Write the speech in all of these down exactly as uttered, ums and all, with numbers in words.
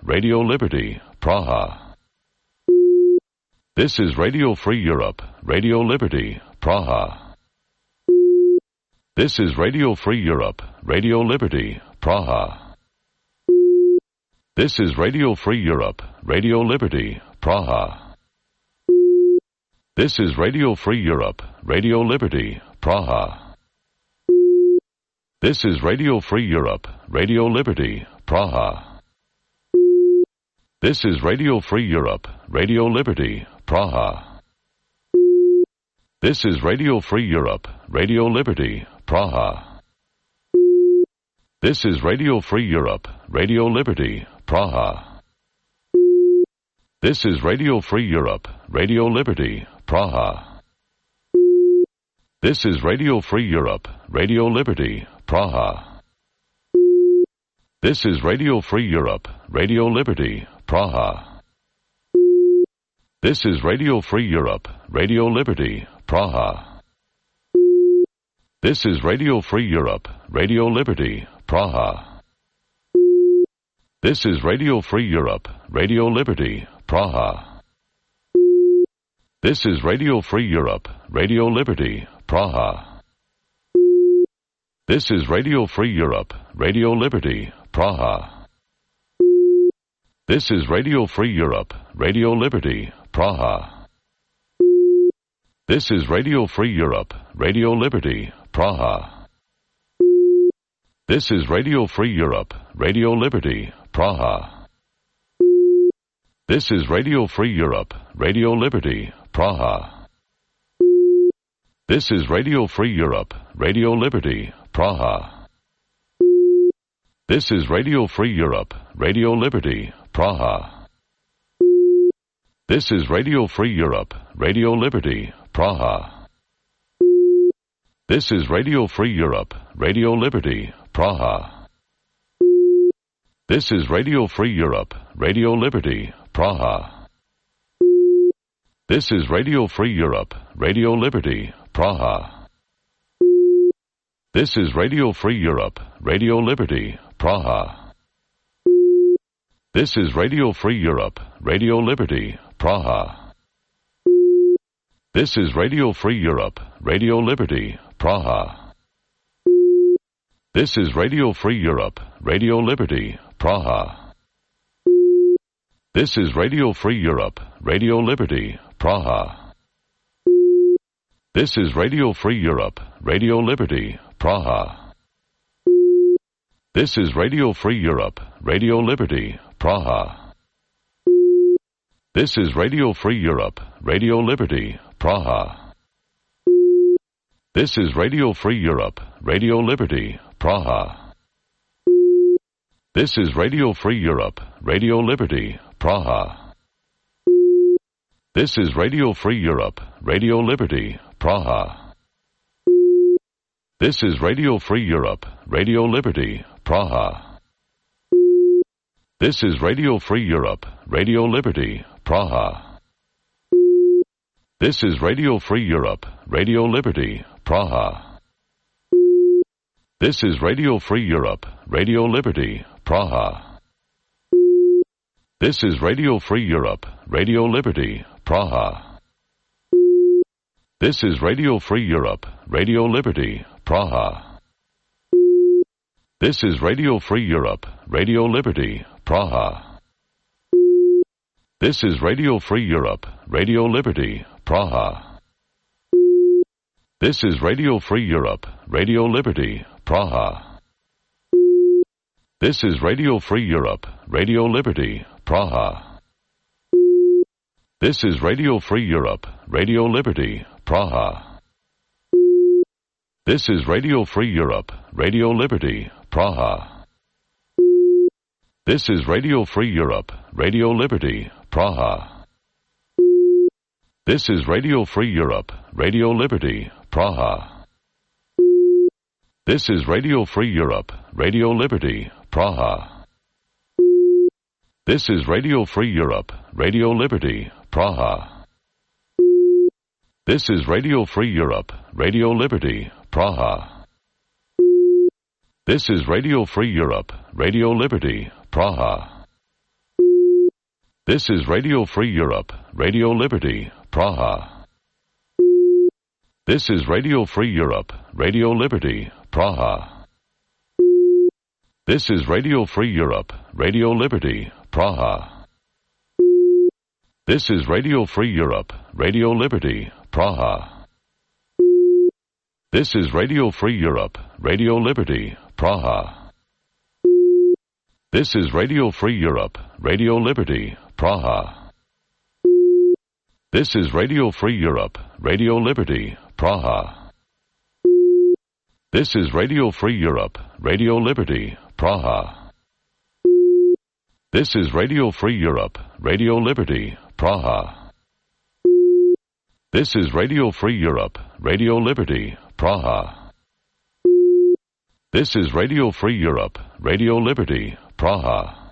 Radio Liberty, Praha. This is Radio Free Europe, Radio Liberty, Praha. This is Radio Free Europe, Radio Liberty, Praha. This is Radio Free Europe, Radio Liberty, Praha. This is Radio Free Europe, Radio Liberty, Praha. This is Radio Free Europe, Radio Liberty, Praha. This is Radio Free Europe, Radio Liberty, Praha. This is Radio Free Europe, Radio Liberty, Praha. This is Radio Free Europe, Radio Liberty, Praha. This is Radio Free Europe, Radio Liberty, Praha. This is Radio Free Europe, Radio Liberty, Praha. This is Radio Free Europe, Radio Liberty, Praha. This is Radio Free Europe, Radio Liberty, Praha. This is Radio Free Europe, Radio Liberty, Praha. This is Radio Free Europe, Radio Liberty, Praha. This is Radio Free Europe, Radio Liberty, Praha. This is Radio Free Europe, Radio Liberty, Praha. This is Radio Free Europe, Radio Liberty, Praha. This is Radio Free Europe, Radio Liberty, Praha. This is Radio Free Europe, Radio Liberty, Praha. This is Radio Free Europe, Radio Liberty, Praha. This is Radio Free Europe, Radio Liberty, Praha. This is Radio Free Europe, Radio Liberty, Praha. This is Radio Free Europe, Radio Liberty, Praha. This is Radio Free Europe, Radio Liberty, Praha. This is Radio Free Europe, Radio Liberty, Praha. This is Radio Free Europe, Radio Liberty, Praha. This is Radio Free Europe, Radio Liberty, Praha. This is Radio Free Europe, Radio Liberty, Praha. This is Radio Free Europe, Radio Liberty, Praha. This is Radio Free Europe, Radio Liberty, Praha. This is Radio Free Europe, Radio Liberty, Praha. This is Radio Free Europe, Radio Liberty, Praha. This is Radio Free Europe, Radio Liberty, Praha. This is Radio Free Europe, Radio Liberty, Praha. This is Radio Free Europe, Radio Liberty, Praha. This is Radio Free Europe, Radio Liberty, Praha. This is Radio Free Europe, Radio Liberty, Praha. This is Radio Free Europe, Radio Liberty, Praha. This is Radio Free Europe, Radio Liberty, Praha. This is Radio Free Europe, Radio Liberty, Praha. This is Radio Free Europe, Radio Liberty, Praha. This is Radio Free Europe, Radio Liberty, Praha. This is Radio Free Europe, Radio Liberty, Praha. This is Radio Free Europe, Radio Liberty, Praha. This is Radio Free Europe, Radio Liberty, Praha. This is Radio Free Europe, Radio Liberty, Praha. This is Radio Free Europe, Radio Liberty, Praha. This is Radio Free Europe, Radio Liberty, Praha. This is Radio Free Europe, Radio Liberty, Praha. This is Radio Free Europe, Radio Liberty, Praha. This is Radio Free Europe, Radio Liberty, Praha. This is Radio Free Europe, Radio Liberty, Praha. This is Radio Free Europe, Radio Liberty, Praha. This is Radio Free Europe, Radio Liberty, Praha. This is Radio Free Europe, Radio Liberty, Praha. This is Radio Free Europe, Radio Liberty, Praha. This is Radio Free Europe, Radio Liberty, Praha. This is Radio Free Europe, Radio Liberty, Praha. This is Radio Free Europe, Radio Liberty, Praha. This is Radio Free Europe, Radio Liberty, Praha. This is Radio Free Europe, Radio Liberty, Praha. This is Radio Free Europe, Radio Liberty, Praha. This is Radio Free Europe, Radio Liberty, Praha. This is Radio Free Europe, Radio Liberty, Praha. This is Radio Free Europe, Radio Liberty, Praha. This is Radio Free Europe, Radio Liberty, Praha.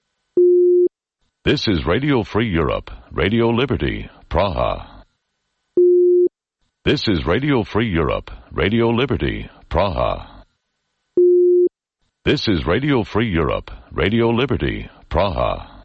This is Radio Free Europe, Radio Liberty, Praha. This is Radio Free Europe, Radio Liberty, Praha. This is Radio Free Europe, Radio Liberty, Praha.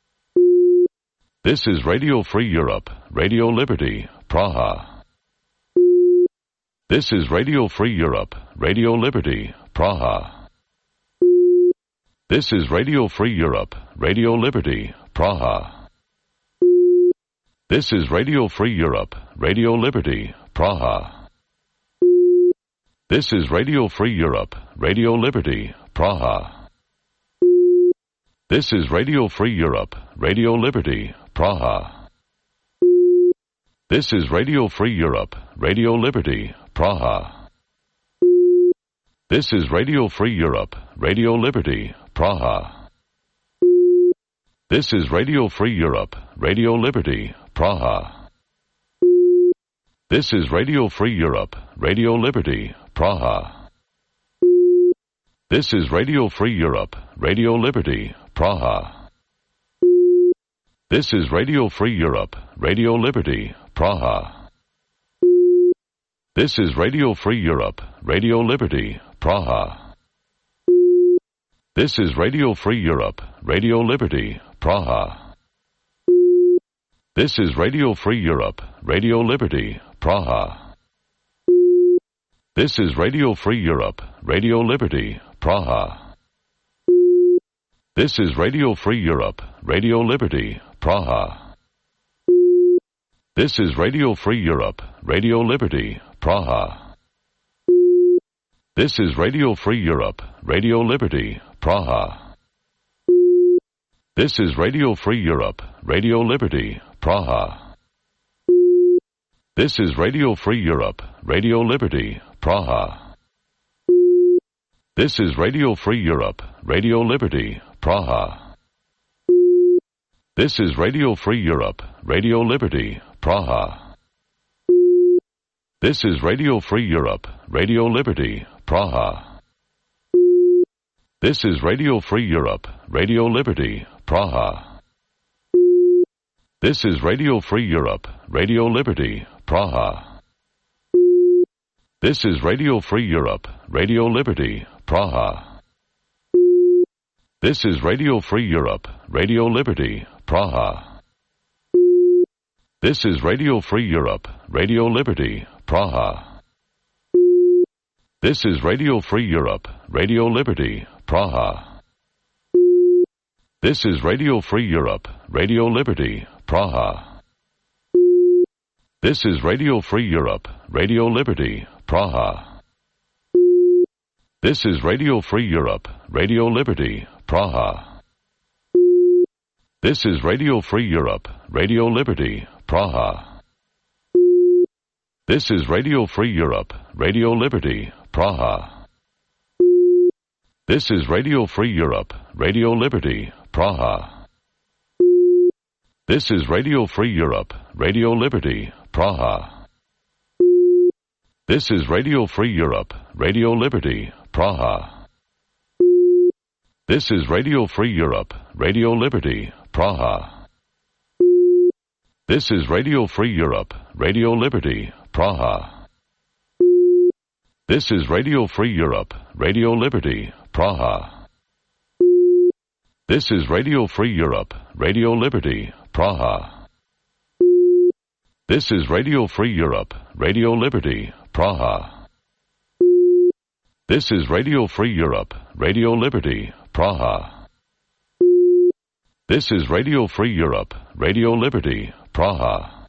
This is Radio Free Europe, Radio Liberty, Praha. This is Radio Free Europe, Radio Liberty, Praha. This is Radio Free Europe, Radio Liberty, Praha. This is Radio Free Europe, Radio Liberty, Praha. This is Radio Free Europe, Radio Liberty, Praha. This is Radio Free Europe, Radio Liberty, Praha. This is Radio Free Europe, Radio Liberty, Praha. This is Radio Free Europe, Radio Liberty, Praha. This is Radio Free Europe, Radio Liberty, Praha. This is Radio Free Europe, Radio Liberty, Praha. This is Radio Free Europe, Radio Liberty, Praha. This is Radio Free Europe, Radio Liberty, Praha. This is Radio Free Europe, Radio Liberty, Praha. This is Radio Free Europe, Radio Liberty, Praha. This is Radio Free Europe, Radio Liberty, Praha. This is Radio Free Europe, Radio Liberty, Praha. This is Radio Free Europe, Radio Liberty, Praha. This is Radio Free Europe, Radio Liberty, Praha. This is Radio Free Europe, Radio Liberty, Praha. This is Radio Free Europe, Radio Liberty, Praha. This is Radio Free Europe, Radio Liberty, Praha. This is Radio Free Europe, Radio Liberty, Praha. This is Radio Free Europe, Radio Liberty, Praha. This is Radio Free Europe, Radio Liberty, Praha. This is Radio Free Europe, Radio Liberty, Praha. This is Radio Free Europe, Radio Liberty, Praha. This is Radio Free Europe, Radio Liberty, Praha. This is Radio Free Europe, Radio Liberty, Praha. This is Radio Free Europe, Radio Liberty, Praha. This is Radio Free Europe, Radio Liberty, Praha. This is Radio Free Europe, Radio Liberty, Praha. This is Radio Free Europe, Radio Liberty, Praha. This is Radio Free Europe, Radio Liberty, Praha. This is Radio Free Europe, Radio Liberty, Praha. This is Radio Free Europe, Radio Liberty, Praha. This is Radio Free Europe, Radio Liberty, Praha. This is Radio Free Europe, Radio Liberty, Praha. This is Radio Free Europe, Radio Liberty, Praha. This is Radio Free Europe, Radio Liberty, Praha. This is Radio Free Europe, Radio Liberty, Praha. This is Radio Free Europe, Radio Liberty, Praha. This is Radio Free Europe, Radio Liberty, Praha. This is Radio Free Europe, Radio Liberty, Praha. This is Radio Free Europe, Radio Liberty, Praha. This is Radio Free Europe, Radio Liberty, Praha.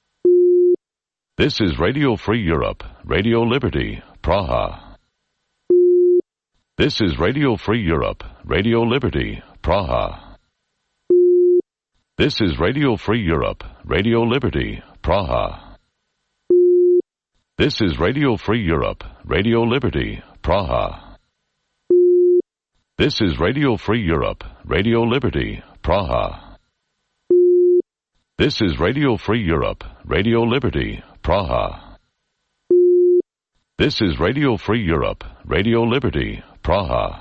This is Radio Free Europe, Radio Liberty, Praha. This is Radio Free Europe, Radio Liberty, Praha. This is Radio Free Europe, Radio Liberty, Praha. This is Radio Free Europe, Radio Liberty, Praha. This is Radio Free Europe, Radio Liberty, Praha. This is Radio Free Europe, Radio Liberty, Praha. This is Radio Free Europe, Radio Liberty, Praha.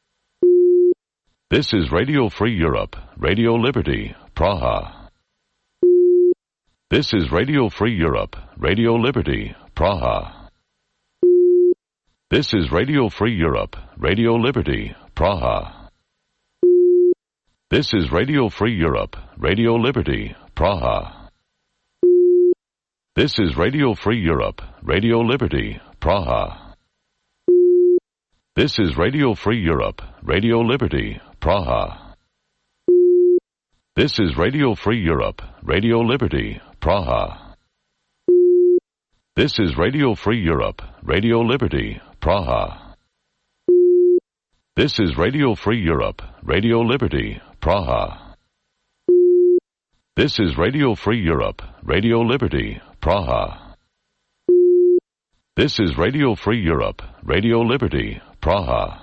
This is Radio Free Europe, Radio Liberty, Praha. This is Radio Free Europe, Radio Liberty, Praha. This is Radio Free Europe, Radio Liberty, Praha. This is Radio Free Europe, Radio Liberty, Praha. This is Radio Free Europe, Radio Liberty, Praha. This is Radio Free Europe, Radio Liberty, Praha. This is Radio Free Europe, Radio Liberty, Praha. This is Radio Free Europe, Radio Liberty, Praha. This is Radio Free Europe, Radio Liberty, Praha. This is Radio Free Europe, Radio Liberty, Praha. This is Radio Free Europe, Radio Liberty, Praha.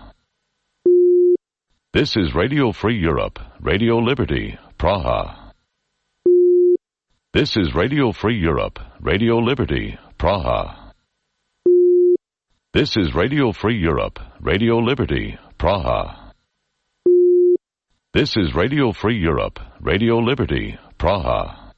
This is Radio Free Europe, Radio Liberty, Praha. This is Radio Free Europe, Radio Liberty, Praha. This is Radio Free Europe, Radio Liberty, Praha. This is Radio Free Europe, Radio Liberty, Praha.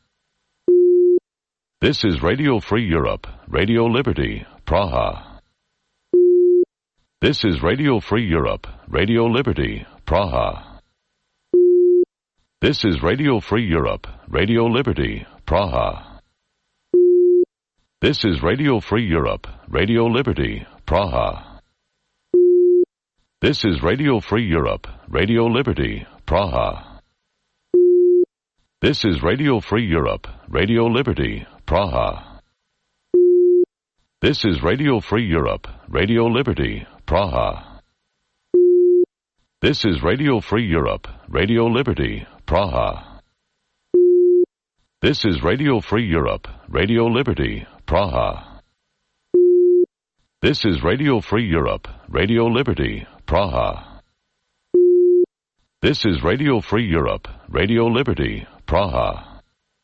This is Radio Free Europe, Radio Liberty, Praha. This is Radio Free Europe, Radio Liberty, Praha. This is Radio Free Europe, Radio Liberty, Praha. This is Radio Free Europe, Radio Liberty, Praha. This is Radio Free Europe, Radio Liberty, Praha. This is Radio Free Europe, Radio Liberty, Praha. This is Radio Free Europe, Radio Liberty, Praha. This is Radio Free Europe, Radio Liberty, Praha. This is Radio Free Europe, Radio Liberty, Praha. This is Radio Free Europe, Radio Liberty, Praha. This is Radio Free Europe, Radio Liberty, Praha.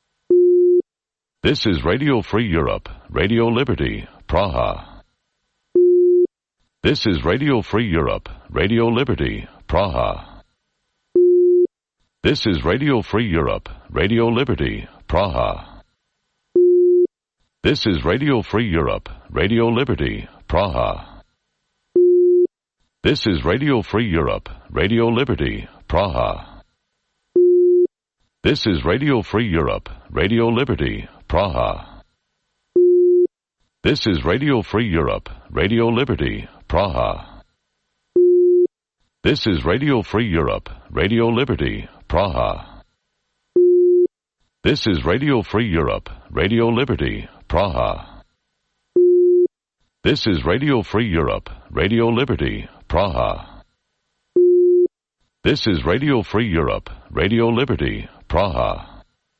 This is Radio Free Europe, Radio Liberty, Praha. This is Radio Free Europe, Radio Liberty, Praha. This is Radio Free Europe, Radio Liberty, Praha. This is Radio Free Europe, Radio Liberty, Praha. This is Radio Free Europe, Radio Liberty, Praha. This is Radio Free Europe, Radio Liberty, Praha. This is Radio Free Europe, Radio Liberty, Praha. This is Radio Free Europe, Radio Liberty, Praha. This is Radio Free Europe, Radio Liberty, Praha. This is Radio Free Europe, Radio Liberty, Praha. This is Radio Free Europe, Radio Liberty, Praha.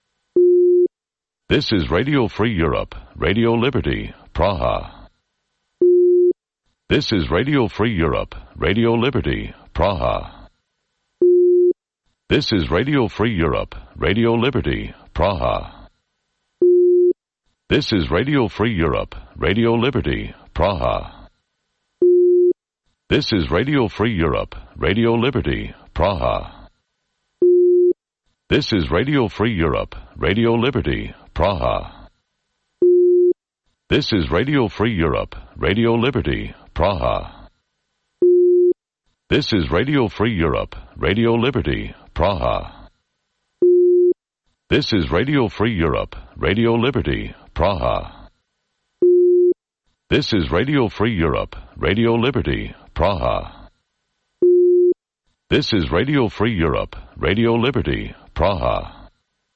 This is Radio Free Europe, Radio Liberty, Praha. This is Radio Free Europe, Radio Liberty, Praha. This is Radio Free Europe, Radio Liberty, Praha. This is Radio Free Europe, Radio Liberty, Praha. This is Radio Free Europe, Radio Liberty, Praha. This is Radio Free Europe, Radio Liberty, Praha. This is Radio Free Europe, Radio Liberty, Praha. This is Radio Free Europe, Radio Liberty, Praha. This is Radio Free Europe, Radio Liberty, Praha. This is Radio Free Europe, Radio Liberty, Praha. This is Radio Free Europe, Radio Liberty, Praha.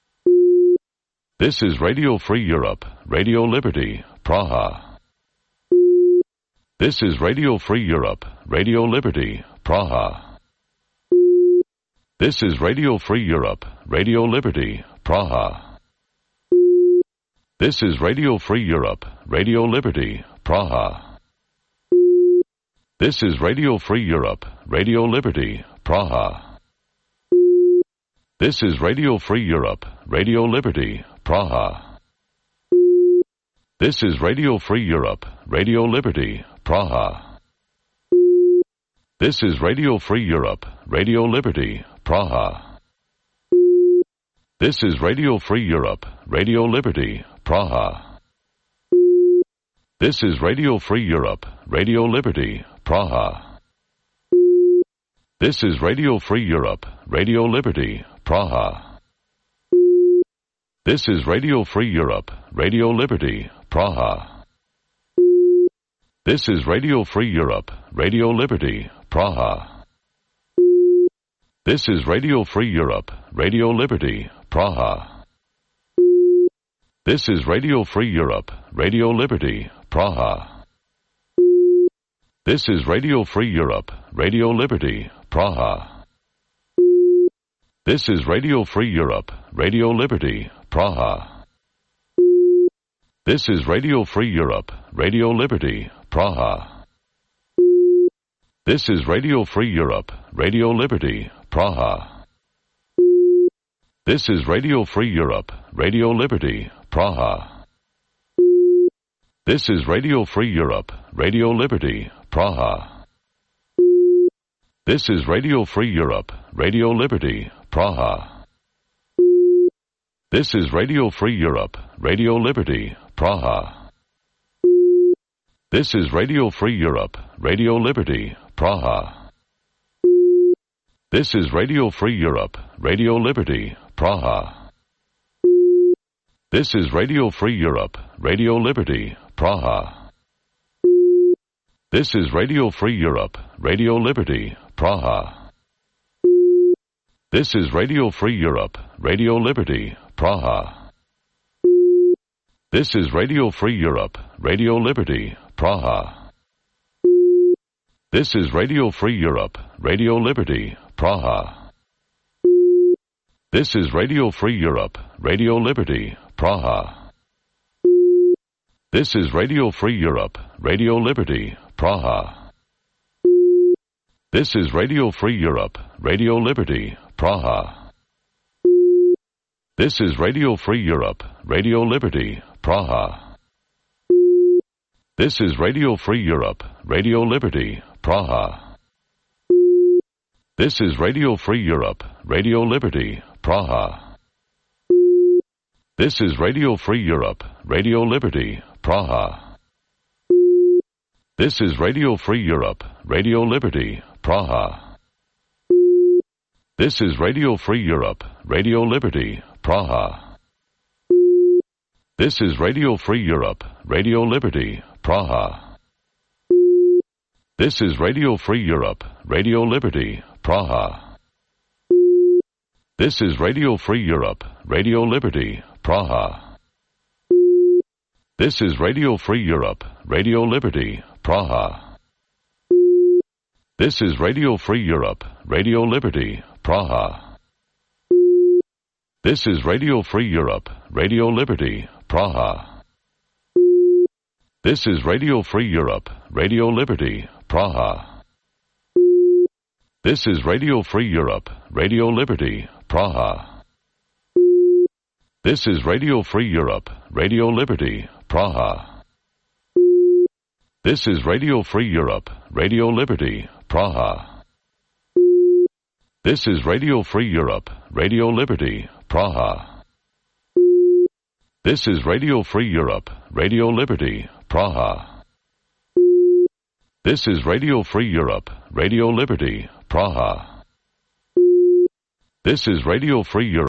This is Radio Free Europe, Radio Liberty, Praha. This is Radio Free Europe, Radio Liberty, Praha. This is Radio Free Europe, Radio Liberty, Praha. This is Radio Free Europe, Radio Liberty, Praha. This is Radio Free Europe, Radio Liberty, Praha. This is Radio Free Europe, Radio Liberty, Praha. This is Radio Free Europe, Radio Liberty, Praha. This is Radio Free Europe, Radio Liberty, Praha. This is Radio Free Europe, Radio Liberty, Praha. This is Radio Free Europe, Radio Liberty, Praha. This is Radio Free Europe, Radio Liberty, Praha. This is Radio Free Europe, Radio Liberty, Praha. This is Radio Free Europe, Radio Liberty, Praha. This is Radio Free Europe, Radio Liberty, Praha. This is Radio Free Europe, Radio Liberty, Praha. This is Radio Free Europe, Radio Liberty, Praha. This is Radio Free Europe, Radio Liberty, Praha. This is Radio Free Europe, Radio Liberty, Praha. This is Radio Free Europe, Radio Liberty, Praha. This is Radio Free Europe, Radio Liberty, Praha. This is Radio Free Europe, Radio Liberty, Praha. This is Radio Free Europe, Radio Liberty, Praha. This is Radio Free Europe, Radio Liberty, Praha. This is Radio Free Europe, Radio Liberty, Praha. This is Radio Free Europe, Radio Liberty, Praha. This is Radio Free Europe, Radio Liberty, Praha. This is Radio Free Europe, Radio Liberty, Praha. This is Radio Free Europe, Radio Liberty, Praha. This is Radio Free Europe, Radio Liberty, Praha. This is Radio Free Europe, Radio Liberty, Praha. This is Radio Free Europe, Radio Liberty, Praha. This is Radio Free Europe, Radio Liberty, Praha. This is Radio Free Europe, Radio Liberty, Praha. This is Radio Free Europe, Radio Liberty, Praha. This is Radio Free Europe, Radio Liberty, Praha. This is Radio Free Europe, Radio Liberty, Praha. This is Radio Free Europe, Radio Liberty, Praha. This is Radio Free Europe, Radio Liberty, Praha. This is Radio Free Europe, Radio Liberty, Praha. This is Radio Free Europe, Radio Liberty, Praha. This is Radio Free Europe, Radio Liberty, Praha. This is Radio Free Europe, Radio Liberty, Praha. This is Radio Free Europe, Radio Liberty, Praha. This is Radio Free Europe, Radio Liberty, Praha. This is Radio Free Europe, Radio Liberty, Praha. This is Radio Free Europe, Radio Liberty, Praha. This is Radio Free Europe, Radio Liberty, Praha. This is Radio Free Europe, Radio Liberty, Praha. This is Radio Free Europe, Radio Liberty, Praha. This is Radio Free Europe, Radio Liberty, Praha. This is Radio Free Europe, Radio Liberty, Praha. This is Radio Free Europe, Radio Liberty, Praha. This is Radio Free Europe.